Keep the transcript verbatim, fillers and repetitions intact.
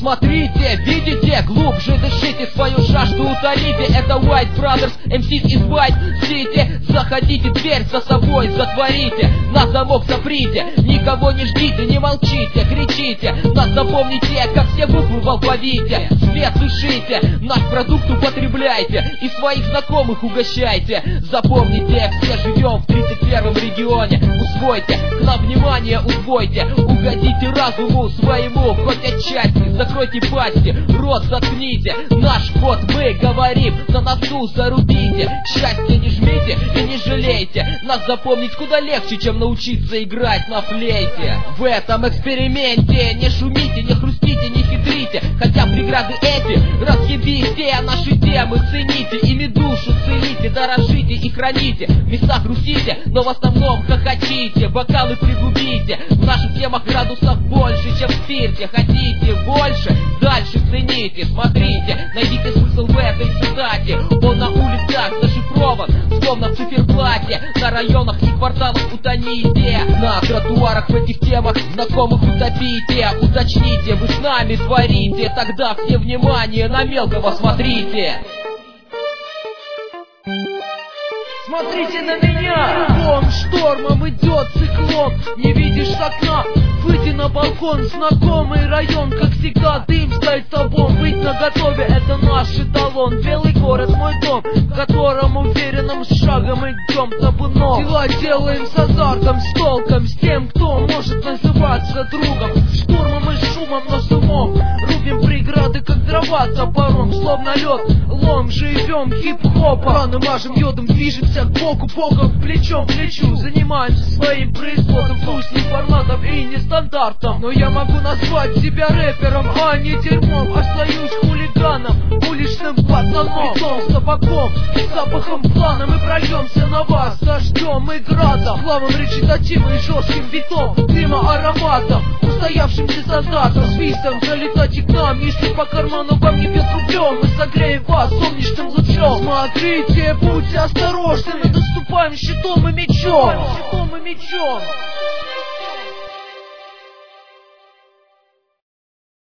Смотрите, видите, глубже дышите, свою жажду утолите. Это White Brothers, эм си из White City. Заходите, дверь за собой затворите, на замок заприте. Никого не ждите, не молчите, кричите. Нас запомните, как все буквы в алфавите. Свет дышите, наш продукт употребляйте и своих знакомых угощайте. Запомните, все живем в тридцать первом регионе. Усвойте, к нам внимание удвойте. Угодите разуму своему, хоть отчасти. Закройте пасти, рот заткните. Наш ход мы говорим, на носу зарубите. Счастье не жмите и не жалейте. Нас запомнить куда легче, чем научиться играть на флейте. В этом эксперименте не шумите, не хрустите, не хитрите. Хотя преграды эти разъебите, а наши темы цените. Ими душу целите, дорожите и храните. В местах грустите, но в основном хохотите. Бокалы пригубите, в наших темах градусов больше, чем в спирте. Хотите больше, дальше цените. Смотрите, найдите смысл в этой цитате. Он на улицах зашифрован, словно в циферблате. На районах и кварталах утоните, на тротуарах в этих темах знакомых утопите. Уточните, вы с нами творите, тогда все внимание на мелкого смотрите. Смотрите на меня! Вон штормом идет циклон, не видишь с окна. Выйди на балкон, знакомый район, как всегда дым стоит табом. Быть наготове, это наш эталон. Белый город, мой дом, в котором уверенным шагом идем табуном. Дела делаем с азартом, с толком, с тем, кто может называться другом. Штурмом и шумом, но с умом рубим преграды, как дрова топором. Словно лед, лом, живем хип-хопом. Рано мажем йодом, движемся к боку, боком, плечом к плечу. Занимаемся своим производом, пусть не форматом и не стандартом. Но я могу назвать себя рэпером, а не дерьмом. Остаюсь хулиганом, уличным пацаном. Бетон с табаком, с запахом плана. Мы прольемся на вас дождем и градом, плавом речитативом и жестким битом, дыма ароматом, устоявшимся солдатом, свистом. Залетайте к нам, если по карману вам не бьет рублем. Мы согреем вас солнечным лучом. Смотрите, будьте осторожны, мы доступаем щитом и мечом. Щитом и мечом.